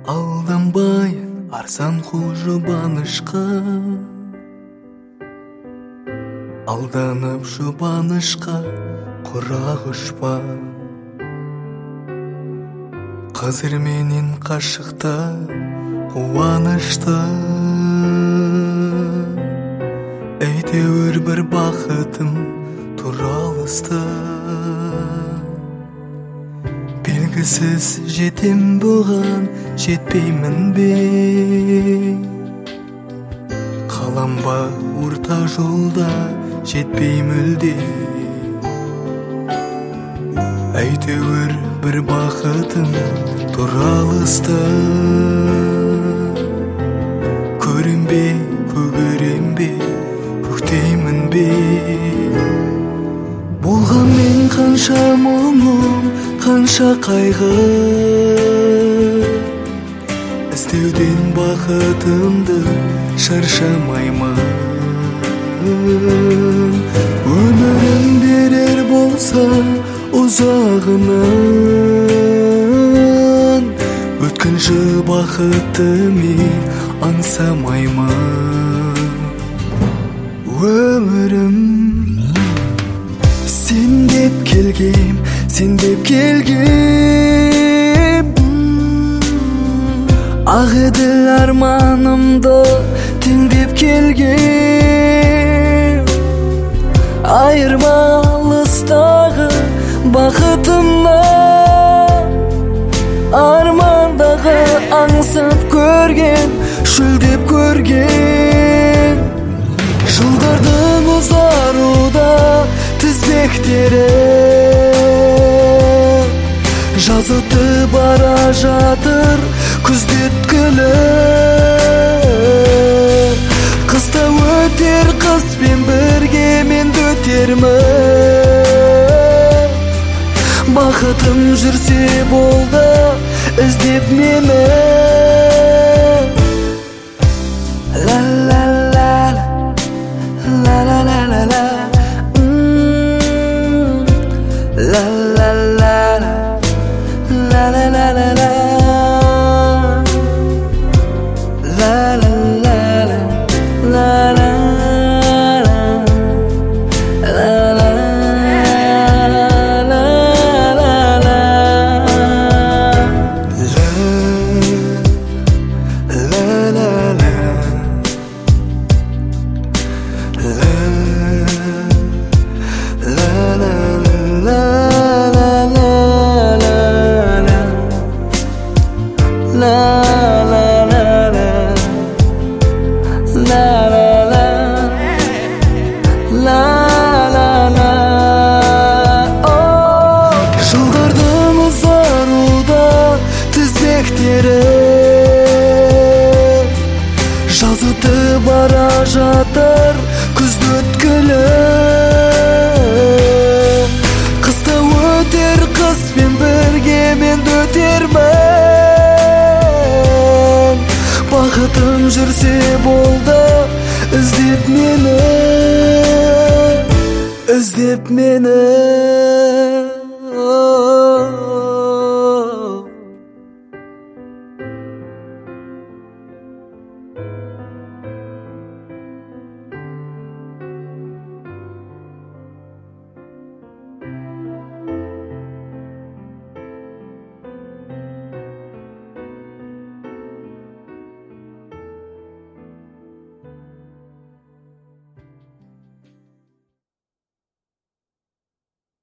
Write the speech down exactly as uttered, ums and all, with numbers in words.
Алданбай арзан кул жұбанышқа, алданып жұбанышқа құрақ ұшпа. Қазір менен қашықта қуанышта, әйтеуір бір бақытым туралыста. Белгісіз жетем бұған, жетпеймін бе? Қалам ба орта жолда, жетпей мүлде. Әйтеуір бір бақытым туралыста. Көрем бе, көгерем бе, көктеймін бе? Болған мен қанша мұңым, қанша қайғы, іздеуден бақытымды шаршамаймын. Өмірім берер болса ұзағынан, өткінші бақытты мен аңсамаймын. Өмірім сен деп келгем, сен деп келгем, ақ еділ арманымды теңдеп келгем. Айырма алыстағы бақытымнан, армандағы аңсап көрген, шөлдеп көрген. Жылдардың ұзаруда тізбектері, жазыты бара жатыр күздеткілі. Қыста өтер қызбен бірге мен де өтермін. Бақытым жүрсе болды іздеп мені. Ла-ла-ла-ла, ла-ла-ла-ла-ла, ла-ла-ла-ла, ла-ла-ла-ла-ла, ла-ла-ла-ла, ла-ла. Жылдардың ұзаруда тізбектері, жазыты бара жатыр күзді өткілі. Қыста өтер қызбен бірге мен де өтермін. Бақытым жүрсе болды іздеп мені, іздеп мені.